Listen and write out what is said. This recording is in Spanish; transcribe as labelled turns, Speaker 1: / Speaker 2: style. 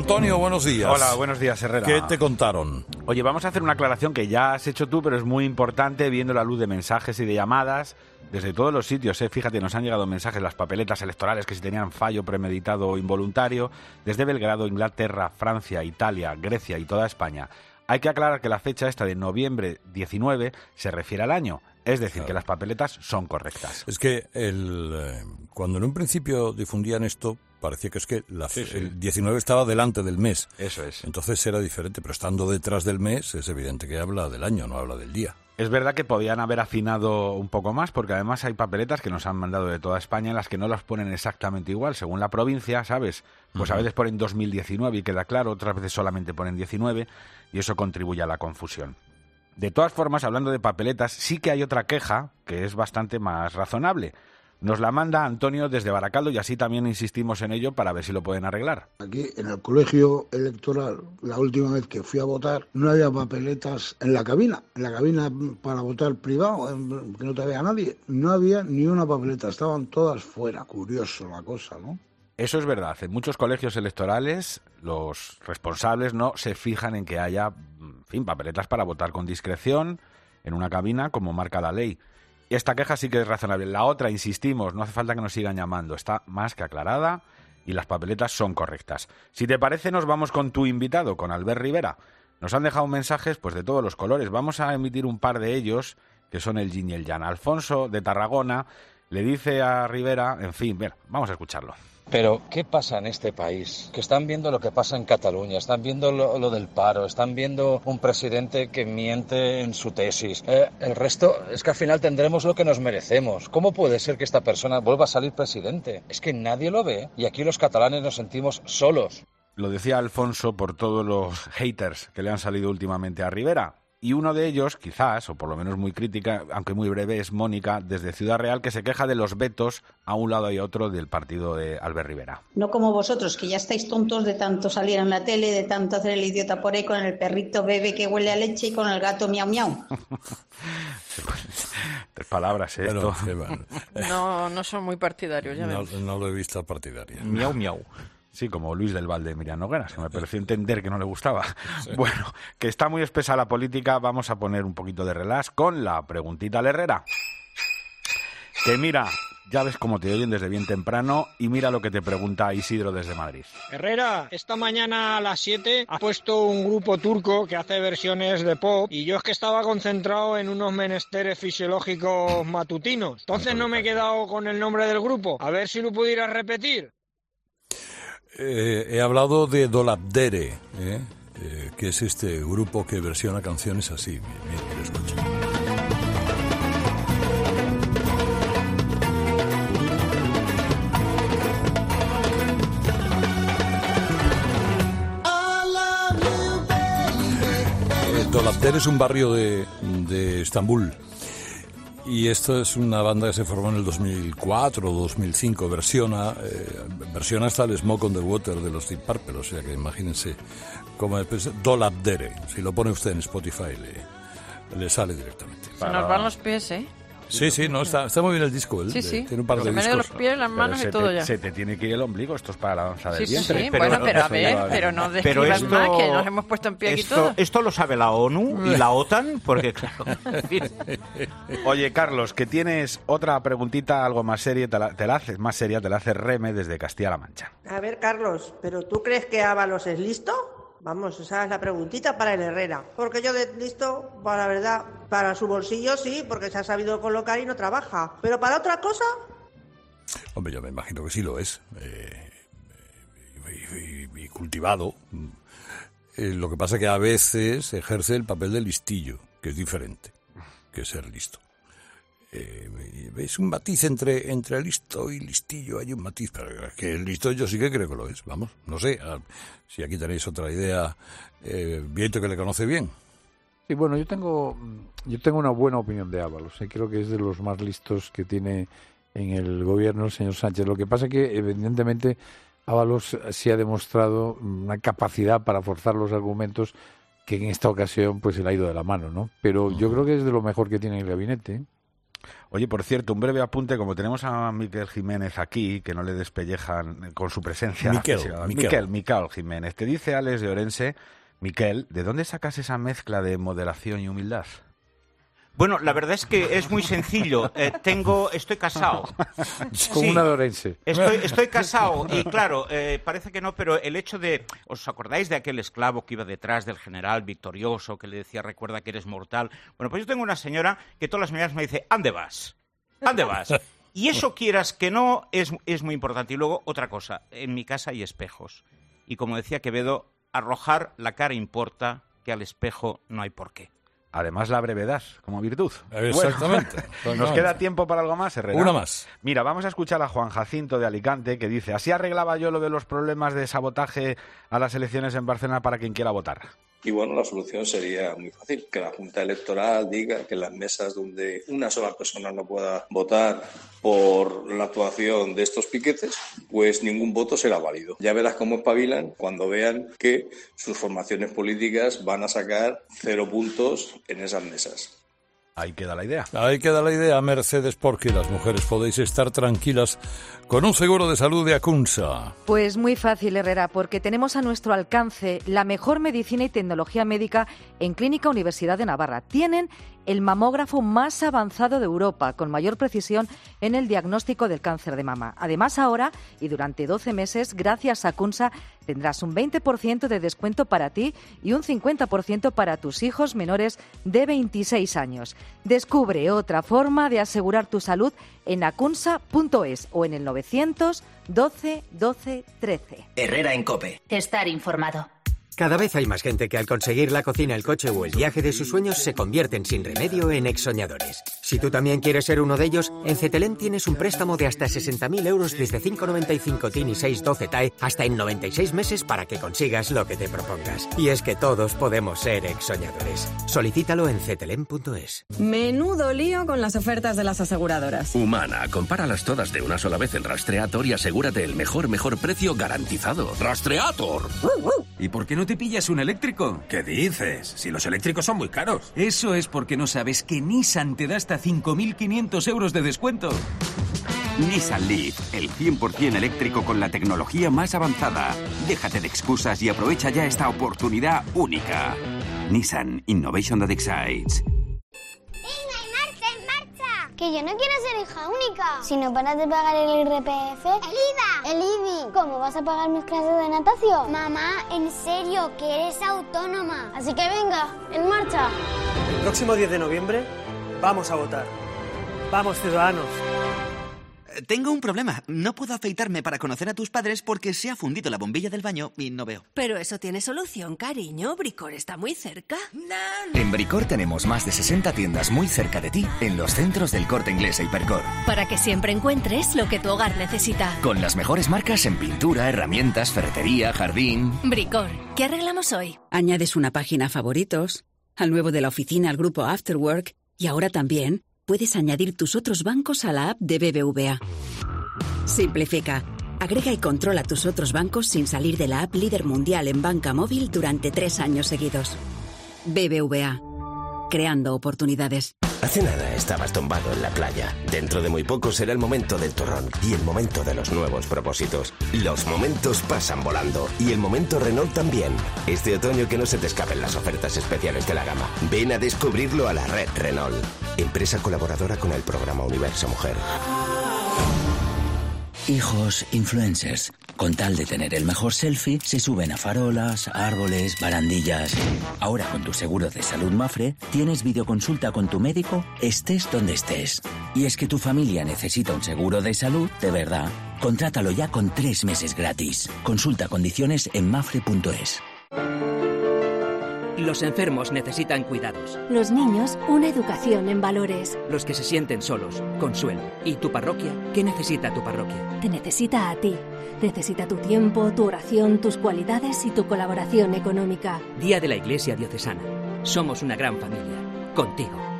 Speaker 1: Antonio, buenos días.
Speaker 2: Hola, buenos días, Herrera.
Speaker 1: ¿Qué te contaron?
Speaker 2: Oye, vamos a hacer una aclaración que ya has hecho tú, pero es muy importante viendo la luz de mensajes y de llamadas desde todos los sitios. Fíjate, nos han llegado mensajes, las papeletas electorales que si tenían fallo premeditado o involuntario, desde Belgrado, Inglaterra, Francia, Italia, Grecia y toda España. Hay que aclarar que la fecha esta de noviembre 19 se refiere al año, es decir, claro, que las papeletas son correctas.
Speaker 1: Es que cuando en un principio difundían esto, parecía que el 19 estaba delante del mes.
Speaker 2: Eso es.
Speaker 1: Entonces era diferente, pero estando detrás del mes es evidente que habla del año, no habla del día.
Speaker 2: Es verdad que podían haber afinado un poco más, porque además hay papeletas que nos han mandado de toda España en las que no las ponen exactamente igual, según la provincia, ¿sabes? Pues a veces ponen 2019 y queda claro, otras veces solamente ponen 19 y eso contribuye a la confusión. De todas formas, hablando de papeletas, sí que hay otra queja que es bastante más razonable. Nos la manda Antonio desde Baracaldo y así también insistimos en ello para ver si lo pueden arreglar.
Speaker 3: Aquí en el colegio electoral, la última vez que fui a votar, no había papeletas en la cabina para votar privado, que no te vea nadie. No había ni una papeleta, estaban todas fuera. Curioso la cosa, ¿no?
Speaker 2: Eso es verdad. En muchos colegios electorales los responsables no se fijan en que haya, papeletas para votar con discreción en una cabina como marca la ley. Esta queja sí que es razonable. La otra, insistimos, no hace falta que nos sigan llamando. Está más que aclarada y las papeletas son correctas. Si te parece, nos vamos con tu invitado, con Albert Rivera. Nos han dejado mensajes pues de todos los colores. Vamos a emitir un par de ellos, que son el yin y el yang. Alfonso, de Tarragona, le dice a Rivera, vamos a escucharlo.
Speaker 4: Pero, ¿qué pasa en este país? Que están viendo lo que pasa en Cataluña, están viendo lo del paro, están viendo un presidente que miente en su tesis. El resto es que al final tendremos lo que nos merecemos. ¿Cómo puede ser que esta persona vuelva a salir presidente? Es que nadie lo ve y aquí los catalanes nos sentimos solos.
Speaker 2: Lo decía Alfonso por todos los haters que le han salido últimamente a Rivera. Y uno de ellos, quizás, o por lo menos muy crítica, aunque muy breve, es Mónica, desde Ciudad Real, que se queja de los vetos a un lado y a otro del partido de Albert Rivera.
Speaker 5: No como vosotros, que ya estáis tontos de tanto salir en la tele, de tanto hacer el idiota por ahí con el perrito bebé que huele a leche y con el gato miau miau.
Speaker 2: 3 palabras, esto.
Speaker 6: No son muy partidarios, ya vemos.
Speaker 1: No lo he visto partidario.
Speaker 2: Miau miau. Sí, como Luis del Val de Miriam Nogueras, que me pareció entender que no le gustaba. Sí. Bueno, que está muy espesa la política, vamos a poner un poquito de relax con la preguntita al Herrera. Que mira, ya ves cómo te oyen desde bien temprano y mira lo que te pregunta Isidro desde Madrid.
Speaker 7: Herrera, esta mañana a las 7 has puesto un grupo turco que hace versiones de pop y yo es que estaba concentrado en unos menesteres fisiológicos matutinos. Entonces no me he quedado con el nombre del grupo. A ver si lo pudieras repetir.
Speaker 1: He hablado de Dolabdere, que es este grupo que versiona canciones así. Mira, que lo escucho. Dolabdere es un barrio de Estambul. Y esto es una banda que se formó en el 2004 o 2005. Versiona hasta el Smoke on the Water de los Deep Purple. O sea que imagínense cómo es Dolabdere. Si lo pone usted en Spotify le sale directamente.
Speaker 6: Se nos van los pies, ¿eh?
Speaker 1: Sí, no, está muy bien el disco.
Speaker 6: Sí.
Speaker 1: Tiene un par de discos.
Speaker 6: Los pies, las manos y todo ya.
Speaker 2: Se te tiene que ir el ombligo, esto es para la danza del vientre.
Speaker 6: Sí, pero a ver, pero no describas más, que nos hemos puesto en pie aquí todos.
Speaker 8: Esto lo sabe la ONU y la OTAN, porque claro...
Speaker 2: Oye, Carlos, que tienes otra preguntita algo más seria, te la hace Reme desde Castilla-La Mancha.
Speaker 9: A ver, Carlos, ¿pero tú crees que Ábalos es listo? Vamos, esa es la preguntita para el Herrera. Porque yo de listo, la verdad, para su bolsillo sí, porque se ha sabido colocar y no trabaja. ¿Pero para otra cosa?
Speaker 1: Hombre, yo me imagino que sí lo es. Y cultivado. Lo que pasa es que a veces ejerce el papel de listillo, que es diferente que ser listo. Es un matiz entre listo y listillo, hay un matiz, pero es que el listo yo sí que creo que lo es, vamos, no sé, si aquí tenéis otra idea, Vieito que le conoce bien.
Speaker 10: Sí, bueno, yo tengo una buena opinión de Ábalos, creo que es de los más listos que tiene en el gobierno el señor Sánchez. Lo que pasa es que evidentemente Ábalos sí ha demostrado una capacidad para forzar los argumentos que en esta ocasión pues se le ha ido de la mano, ¿no? Pero yo creo que es de lo mejor que tiene el gabinete, ¿eh?
Speaker 2: Oye, por cierto, un breve apunte, como tenemos a Miquel Jiménez aquí, que no le despelllejan con su presencia. Miquel Jiménez. Te dice Alex de Orense, Miquel, ¿de dónde sacas esa mezcla de moderación y humildad?
Speaker 8: Bueno, la verdad es que es muy sencillo. Estoy casado.
Speaker 10: Con una de Orense.
Speaker 8: Estoy casado y claro, parece que no, pero el hecho de... ¿Os acordáis de aquel esclavo que iba detrás del general victorioso que le decía, recuerda que eres mortal? Bueno, pues yo tengo una señora que todas las mañanas me dice, ¿ande vas? ¿Ande vas? Y eso, quieras que no, es muy importante. Y luego, otra cosa, en mi casa hay espejos. Y como decía Quevedo, arrojar la cara importa, que al espejo no hay por qué.
Speaker 2: Además, la brevedad como virtud.
Speaker 1: Exactamente.
Speaker 2: Bueno, ¿nos queda tiempo para algo más, Herrera?
Speaker 1: Una más.
Speaker 2: Mira, vamos a escuchar a Juan Jacinto de Alicante, que dice, así arreglaba yo lo de los problemas de sabotaje a las elecciones en Barcelona para quien quiera votar.
Speaker 11: Y bueno, la solución sería muy fácil, que la Junta Electoral diga que en las mesas donde una sola persona no pueda votar por la actuación de estos piquetes, pues ningún voto será válido. Ya verás cómo espabilan cuando vean que sus formaciones políticas van a sacar 0 puntos en esas mesas.
Speaker 2: Ahí queda la idea.
Speaker 1: Ahí queda la idea, Mercedes, porque las mujeres podéis estar tranquilas con un seguro de salud de Acunsa.
Speaker 12: Pues muy fácil, Herrera, porque tenemos a nuestro alcance la mejor medicina y tecnología médica en Clínica Universidad de Navarra. Tienen el mamógrafo más avanzado de Europa, con mayor precisión en el diagnóstico del cáncer de mama. Además, ahora y durante 12 meses, gracias a Acunsa, tendrás un 20% de descuento para ti y un 50% para tus hijos menores de 26 años. Descubre otra forma de asegurar tu salud en acunsa.es o en el 900 12 12 13.
Speaker 13: Herrera en COPE.
Speaker 14: Estar informado.
Speaker 13: Cada vez hay más gente que al conseguir la cocina, el coche o el viaje de sus sueños se convierten sin remedio en exsoñadores. Si tú también quieres ser uno de ellos, en Cetelem tienes un préstamo de hasta 60.000 euros desde 5,95 TIN y 6,12 TAE hasta en 96 meses para que consigas lo que te propongas. Y es que todos podemos ser exsoñadores. Solicítalo en cetelem.es.
Speaker 15: Menudo lío con las ofertas de las aseguradoras.
Speaker 16: Humana, compáralas todas de una sola vez en Rastreator y asegúrate el mejor precio garantizado. ¡Rastreator!
Speaker 17: ¿Y por qué no te pillas un eléctrico?
Speaker 16: ¿Qué dices? Si los eléctricos son muy caros.
Speaker 17: Eso es porque no sabes que Nissan te da hasta 5.500 euros de descuento.
Speaker 18: Nissan Leaf, el 100% eléctrico con la tecnología más avanzada. Déjate de excusas y aprovecha ya esta oportunidad única. Nissan Innovation that excites.
Speaker 19: Que yo no quiero ser hija única. Si no paras de pagar el IRPF... ¡El IVA! ¡El IBI! ¿Cómo vas a pagar mis clases de natación? Mamá, en serio, que eres autónoma. Así que venga, en marcha.
Speaker 20: El próximo 10 de noviembre vamos a votar. ¡Vamos, ciudadanos!
Speaker 21: Tengo un problema. No puedo afeitarme para conocer a tus padres porque se ha fundido la bombilla del baño y no veo.
Speaker 22: Pero eso tiene solución, cariño. Bricor está muy cerca.
Speaker 23: En Bricor tenemos más de 60 tiendas muy cerca de ti en los centros del Corte Inglés e Hipercor.
Speaker 22: Para que siempre encuentres lo que tu hogar necesita.
Speaker 23: Con las mejores marcas en pintura, herramientas, ferretería, jardín...
Speaker 22: Bricor, ¿qué arreglamos hoy?
Speaker 24: Añades una página a favoritos, al nuevo de la oficina, al grupo Afterwork y ahora también... puedes añadir tus otros bancos a la app de BBVA. Simplifica. Agrega y controla tus otros bancos sin salir de la app líder mundial en banca móvil durante 3 años seguidos. BBVA. Creando oportunidades.
Speaker 25: Hace nada estabas tumbado en la playa. Dentro de muy poco será el momento del turrón y el momento de los nuevos propósitos. Los momentos pasan volando y el momento Renault también. Este otoño que no se te escapen las ofertas especiales de la gama. Ven a descubrirlo a la red Renault. Empresa colaboradora con el programa Universo Mujer.
Speaker 26: Hijos influencers. Con tal de tener el mejor selfie, se suben a farolas, árboles, barandillas. Ahora con tu seguro de salud Mafre, tienes videoconsulta con tu médico, estés donde estés. Y es que tu familia necesita un seguro de salud de verdad. Contrátalo ya con 3 meses gratis. Consulta condiciones en mafre.es.
Speaker 27: Los enfermos necesitan cuidados.
Speaker 28: Los niños, una educación en valores.
Speaker 27: Los que se sienten solos, consuelo. ¿Y tu parroquia? ¿Qué necesita tu parroquia?
Speaker 28: Te necesita a ti. Necesita tu tiempo, tu oración, tus cualidades y tu colaboración económica.
Speaker 27: Día de la Iglesia Diocesana. Somos una gran familia. Contigo.